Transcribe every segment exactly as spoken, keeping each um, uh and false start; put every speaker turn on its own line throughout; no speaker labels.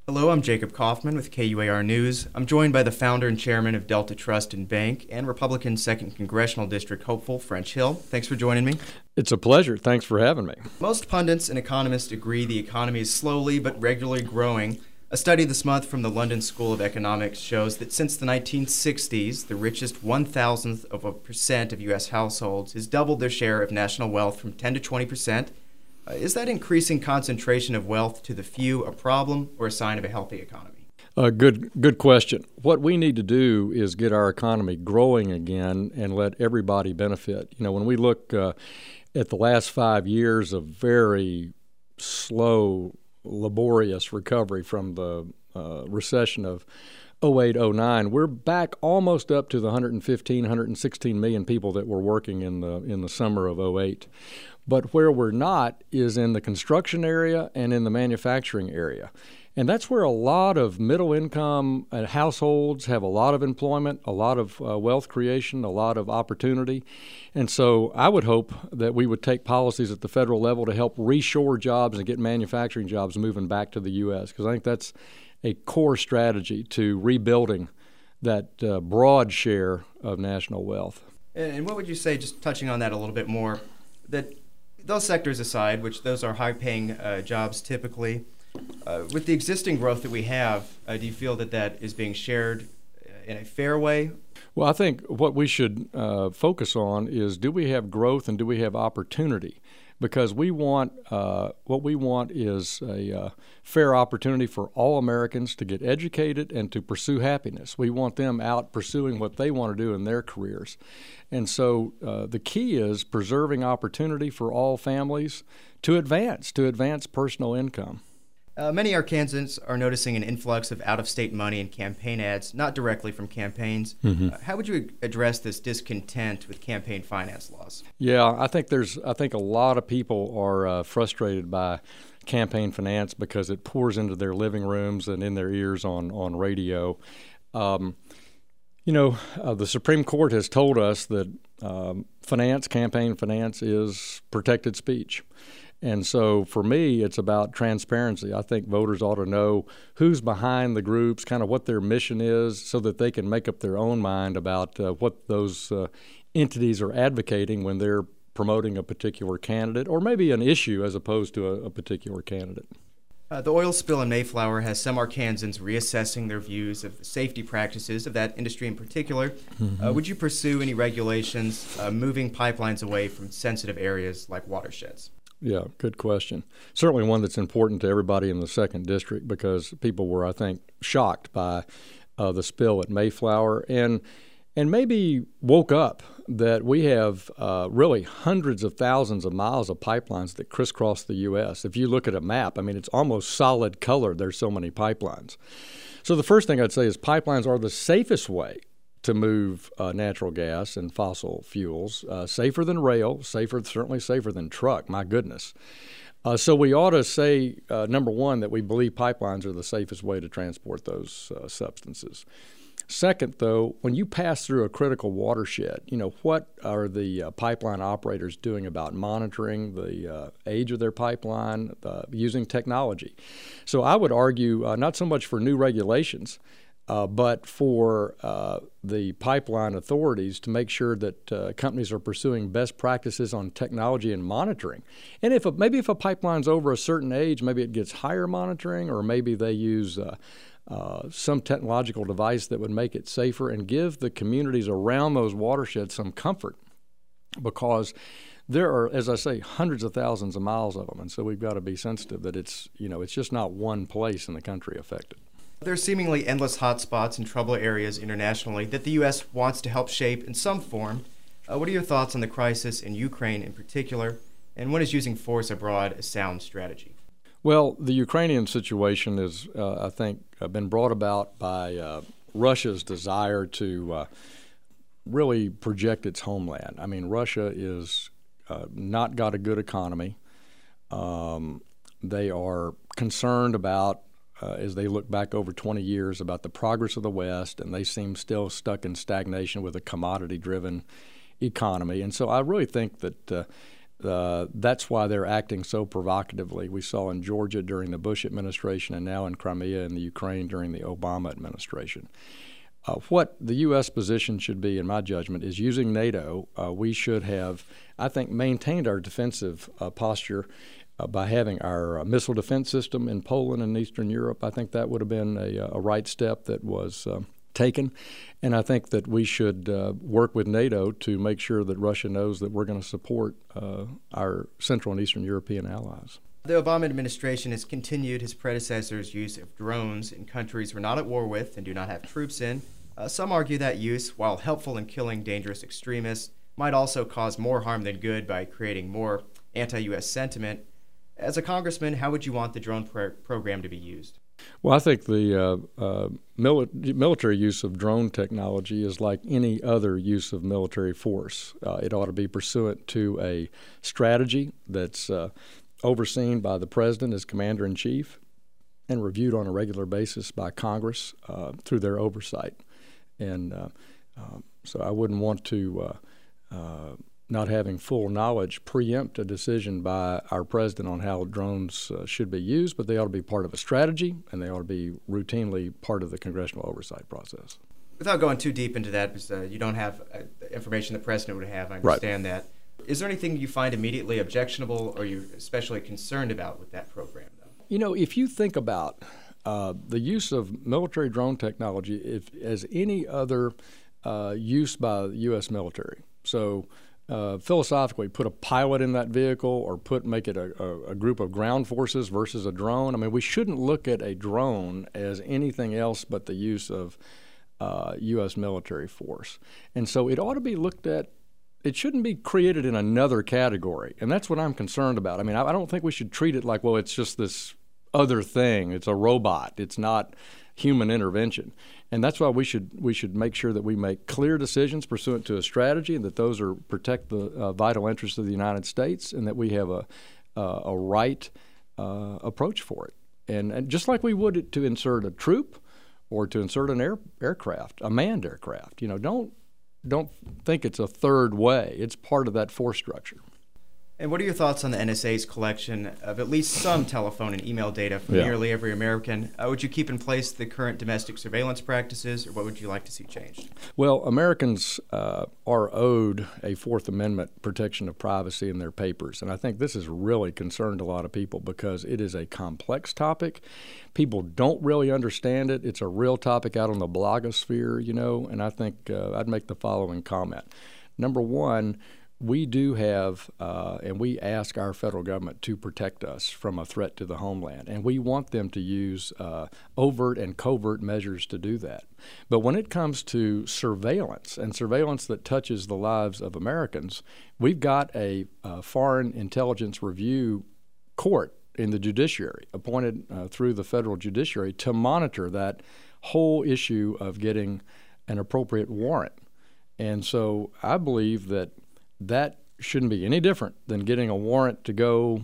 Hello, I'm Jacob Kaufman with K U A R News. I'm joined by the founder and chairman of Delta Trust and Bank and Republican second Congressional District hopeful French Hill. Thanks for joining me.
It's a pleasure. Thanks for having me.
Most pundits and economists agree the economy is slowly but regularly growing. A study this month from the London School of Economics shows that since the nineteen sixties, the richest one thousandth of a percent of U S households has doubled their share of national wealth from ten to twenty percent. Uh, is that increasing concentration of wealth to the few a problem or a sign of a healthy economy?
Uh, good, good question. What we need to do is get our economy growing again and let everybody benefit. You know, when we look uh, at the last five years of very slow, laborious recovery from the uh, recession of oh eight, oh nine, we're back almost up to the one hundred fifteen, one hundred sixteen million people that were working in the in the summer of oh eight. But where we're not is in the construction area and in the manufacturing area. And that's where a lot of middle-income households have a lot of employment, a lot of uh, wealth creation, a lot of opportunity. And so I would hope that we would take policies at the federal level to help reshore jobs and get manufacturing jobs moving back to the U S, because I think that's a core strategy to rebuilding that uh, broad share of national wealth.
And what would you say, just touching on that a little bit more, that those sectors aside, which those are high-paying uh, jobs typically, uh, with the existing growth that we have, uh, do you feel that that is being shared in a fair way?
Well, I think what we should uh, focus on is, do we have growth and do we have opportunity? Because we want, uh, what we want is a uh, fair opportunity for all Americans to get educated and to pursue happiness. We want them out pursuing what they want to do in their careers. And so uh, the key is preserving opportunity for all families to advance, to advance personal income.
Uh, many Arkansans are noticing an influx of out-of-state money in campaign ads, not directly from campaigns. Mm-hmm. Uh, how would you address this discontent with campaign finance laws?
Yeah, I think there's. I think a lot of people are uh, frustrated by campaign finance because it pours into their living rooms and in their ears on on radio. Um, you know, uh, the Supreme Court has told us that um, finance, campaign finance, is protected speech. And so for me, it's about transparency. I think voters ought to know who's behind the groups, kind of what their mission is, so that they can make up their own mind about uh, what those uh, entities are advocating when they're promoting a particular candidate, or maybe an issue as opposed to a, a particular candidate.
Uh, the oil spill in Mayflower has some Arkansans reassessing their views of safety practices of that industry in particular. Mm-hmm. Uh, would you pursue any regulations uh, moving pipelines away from sensitive areas like watersheds?
Yeah, good question. Certainly one that's important to everybody in the second district, because people were, I think, shocked by uh, the spill at Mayflower and and maybe woke up that we have uh, really hundreds of thousands of miles of pipelines that crisscross the U S. If you look at a map, I mean, it's almost solid color. There's so many pipelines. So the first thing I'd say is pipelines are the safest way to move uh, natural gas and fossil fuels, uh, safer than rail, safer, certainly safer than truck, my goodness. Uh, so we ought to say, uh, number one, that we believe pipelines are the safest way to transport those uh, substances. Second, though, when you pass through a critical watershed, you know, what are the uh, pipeline operators doing about monitoring the uh, age of their pipeline, uh, using technology? So I would argue uh, not so much for new regulations, Uh, but for uh, the pipeline authorities to make sure that uh, companies are pursuing best practices on technology and monitoring. And if a, maybe if a pipeline's over a certain age, maybe it gets higher monitoring, or maybe they use uh, uh, some technological device that would make it safer and give the communities around those watersheds some comfort, because there are, as I say, hundreds of thousands of miles of them, and so we've got to be sensitive that it's, you know, it's just not one place in the country affected.
There are seemingly endless hotspots and trouble areas internationally that the U S wants to help shape in some form. Uh, what are your thoughts on the crisis in Ukraine in particular, and when is using force abroad a sound strategy?
Well, the Ukrainian situation is, uh, I think, uh, been brought about by uh, Russia's desire to uh, really project its homeland. I mean, Russia is uh, not got a good economy. Um, they are concerned about Uh, as they look back over twenty years, about the progress of the West, and they seem still stuck in stagnation with a commodity-driven economy. And so I really think that uh, uh, that's why they're acting so provocatively. We saw in Georgia during the Bush administration and now in Crimea and the Ukraine during the Obama administration. Uh, what the U S position should be, in my judgment, is using NATO. Uh, we should have, I think, maintained our defensive uh, posture uh, by having our uh, missile defense system in Poland and Eastern Europe. I think that would have been a, a right step that was uh, taken. And I think that we should uh, work with NATO to make sure that Russia knows that we're going to support uh, our Central and Eastern European allies.
The Obama administration has continued his predecessor's use of drones in countries we're not at war with and do not have troops in. Uh, some argue that use, while helpful in killing dangerous extremists, might also cause more harm than good by creating more anti-U S sentiment. As a congressman, how would you want the drone pro- program to be used?
Well, I think the uh, uh, mili- military use of drone technology is like any other use of military force. Uh, it ought to be pursuant to a strategy that's uh, overseen by the president as commander-in-chief and reviewed on a regular basis by Congress uh, through their oversight. And uh, uh, so I wouldn't want to, uh, uh, not having full knowledge, preempt a decision by our president on how drones uh, should be used, but they ought to be part of a strategy, and they ought to be routinely part of the congressional oversight process.
Without going too deep into that, because uh, you don't have uh, the information the president would have, I understand
Right.
that. Is there anything you find immediately objectionable or you're especially concerned about with that program, though?
You know, if you think about uh, the use of military drone technology if, as any other uh, use by the U S military, so uh, philosophically put a pilot in that vehicle or put make it a, a, a group of ground forces versus a drone, I mean, we shouldn't look at a drone as anything else but the use of uh, U S military force. And so it ought to be looked at. It shouldn't be created in another category, and that's what I'm concerned about. I mean, I, I don't think we should treat it like, well, it's just this other thing. It's a robot. It's not human intervention, and that's why we should we should make sure that we make clear decisions pursuant to a strategy, and that those are protect the uh, vital interests of the United States, and that we have a uh, a right uh, approach for it. And, and just like we would to insert a troop or to insert an air, aircraft, a manned aircraft, you know, don't. Don't think it's a third way. It's part of that force structure.
And what are your thoughts on the N S A's collection of at least some telephone and email data from
Yeah.
nearly every American? Uh, would you keep in place the current domestic surveillance practices, or what would you like to see changed?
Well, Americans uh, are owed a Fourth Amendment protection of privacy in their papers, and I think this has really concerned a lot of people because it is a complex topic. People don't really understand it. It's a real topic out on the blogosphere, you know, and I think uh, I'd make the following comment. Number one, we do have, uh, and we ask our federal government to protect us from a threat to the homeland, and we want them to use uh, overt and covert measures to do that. But when it comes to surveillance, and surveillance that touches the lives of Americans, we've got a uh, Foreign Intelligence Review Court in the judiciary, appointed uh, through the federal judiciary to monitor that whole issue of getting an appropriate warrant. And so I believe that that shouldn't be any different than getting a warrant to go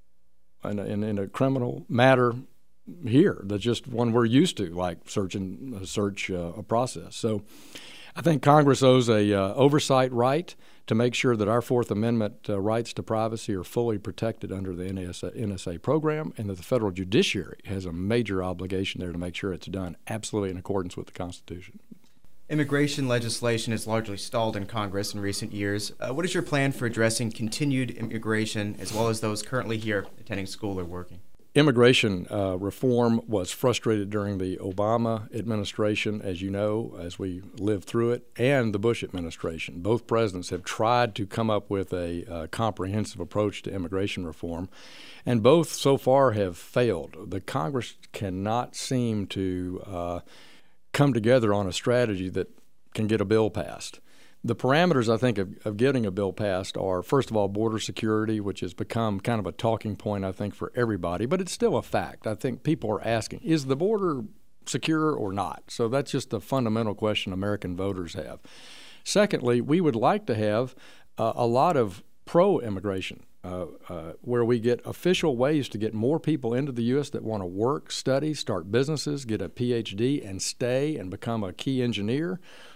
in a, in, in a criminal matter here. That's just one we're used to, like searching a search uh, a process. So I think Congress owes a uh, oversight right to make sure that our Fourth Amendment uh, rights to privacy are fully protected under the N S A, N S A program, and that the federal judiciary has a major obligation there to make sure it's done absolutely in accordance with the Constitution.
Immigration legislation has largely stalled in Congress in recent years. Uh, what is your plan for addressing continued immigration as well as those currently here attending school or working?
Immigration uh, reform was frustrated during the Obama administration, as you know, as we lived through it, and the Bush administration. Both presidents have tried to come up with a uh, comprehensive approach to immigration reform, and both so far have failed. The Congress cannot seem to uh, come together on a strategy that can get a bill passed. The parameters, I think, of, of getting a bill passed are, first of all, border security, which has become kind of a talking point, I think, for everybody, but it's still a fact. I think people are asking, is the border secure or not? So that's just a fundamental question American voters have. Secondly, we would like to have uh, a lot of pro-immigration, uh, uh, where we get official ways to get more people into the U S that want to work, study, start businesses, get a P H D, and stay and become a key engineer,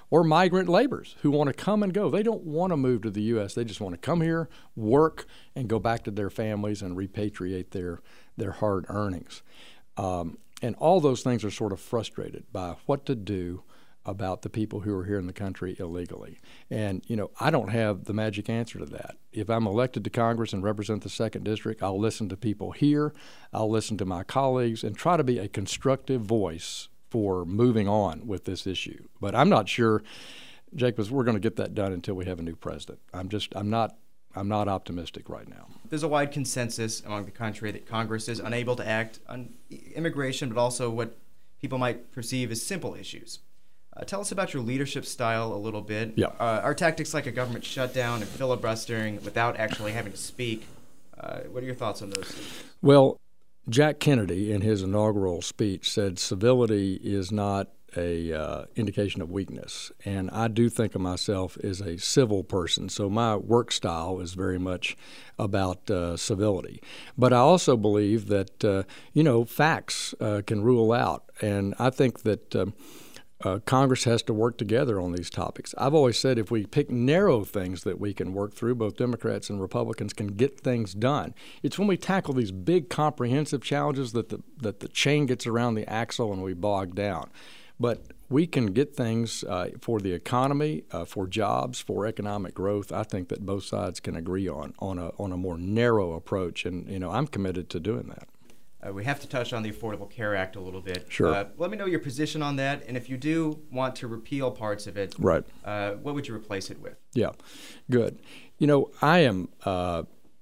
or migrant laborers who want to come and go. They don't want to move to the U S. They just want to come here, work, and go back to their families and repatriate their, their hard earnings. Um, and all those things are sort of frustrated by what to do about the people who are here in the country illegally. And, you know, I don't have the magic answer to that. If I'm elected to Congress and represent the second District, I'll listen to people here, I'll listen to my colleagues, and try to be a constructive voice for moving on with this issue. But I'm not sure, Jacobs, we're going to get that done until we have a new president. I'm just, I'm not, I'm not optimistic right now.
There's a wide consensus among the country that Congress is unable to act on immigration, but also what people might perceive as simple issues. Uh, tell us about your leadership style a little bit.
Yeah.
Uh, are tactics like a government shutdown and filibustering without actually having to speak? Uh, what are your thoughts on those things?
Well, Jack Kennedy, in his inaugural speech, said civility is not a uh, indication of weakness. And I do think of myself as a civil person, so my work style is very much about uh, civility. But I also believe that, uh, you know, facts uh, can rule out. And I think that um, Uh, Congress has to work together on these topics. I've always said if we pick narrow things that we can work through, both Democrats and Republicans can get things done. It's when we tackle these big comprehensive challenges that the, that the chain gets around the axle and we bog down. But we can get things uh, for the economy, uh, for jobs, for economic growth. I think that both sides can agree on on a, on a more narrow approach, and you know I'm committed to doing that.
Uh, we have to touch on the Affordable Care Act a little bit.
Sure.
Uh, let me know your position on that, and if you do want to repeal parts of it,
right?
Uh, what would you replace it with?
Yeah, good. You know, I am. Uh,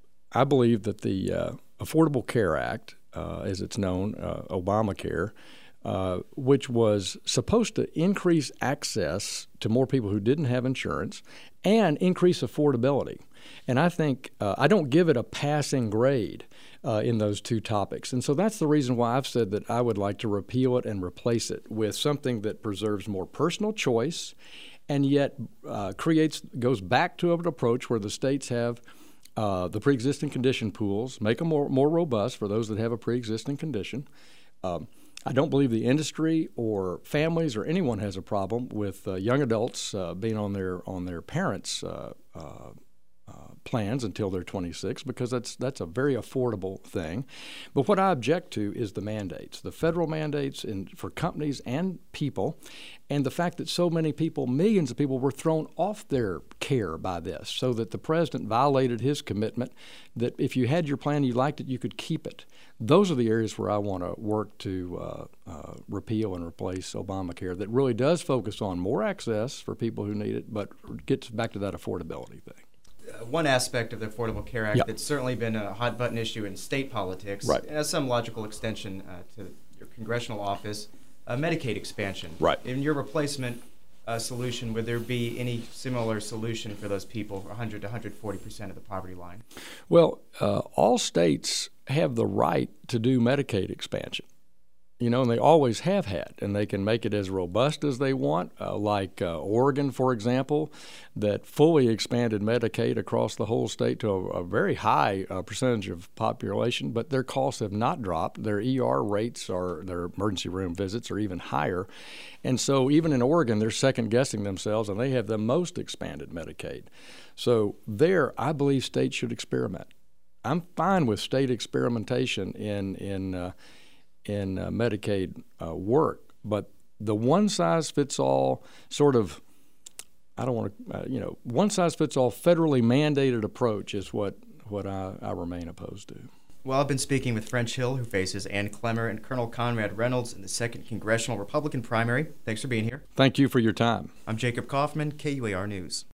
I believe that the uh, Affordable Care Act, uh, as it's known, uh, Obamacare, uh, which was supposed to increase access to more people who didn't have insurance and increase affordability. And I think uh, I don't give it a passing grade uh, in those two topics. And so that's the reason why I've said that I would like to repeal it and replace it with something that preserves more personal choice and yet uh, creates goes back to an approach where the states have uh, the pre-existing condition pools, make them more, more robust for those that have a pre-existing condition. Um, I don't believe the industry or families or anyone has a problem with uh, young adults uh, being on their on their parents' uh, uh, uh, plans until they're twenty-six, because that's that's a very affordable thing. But what I object to is the mandates, the federal mandates in, for companies and people, and the fact that so many people, millions of people, were thrown off their care by this, so that the president violated his commitment that if you had your plan, you liked it, you could keep it. Those are the areas where I want to work to uh, uh, repeal and replace Obamacare that really does focus on more access for people who need it, but gets back to that affordability thing.
Uh, one aspect of the Affordable Care Act
Yeah.
that's certainly been a hot-button issue in state politics,
Right.
and has some logical extension uh, to your congressional office, uh, Medicaid expansion.
Right.
In your replacement uh, solution, would there be any similar solution for those people, one hundred to one hundred forty percent of the poverty line?
Well, uh, all states have the right to do Medicaid expansion, you know, and they always have had, and they can make it as robust as they want, uh, like uh, Oregon, for example, that fully expanded Medicaid across the whole state to a, a very high uh, percentage of population, but their costs have not dropped. Their E R rates, or their emergency room visits, are even higher. And so even in Oregon, they're second-guessing themselves, and they have the most expanded Medicaid. So there, I believe states should experiment. I'm fine with state experimentation in in uh, in uh, Medicaid uh, work, but the one-size-fits-all sort of, I don't want to, uh, you know, one-size-fits-all federally mandated approach is what what I, I remain opposed to.
Well, I've been speaking with French Hill, who faces Ann Clemmer and Colonel Conrad Reynolds in the second Congressional Republican primary. Thanks for being here.
Thank you for your time.
I'm Jacob Kaufman, K U A R News.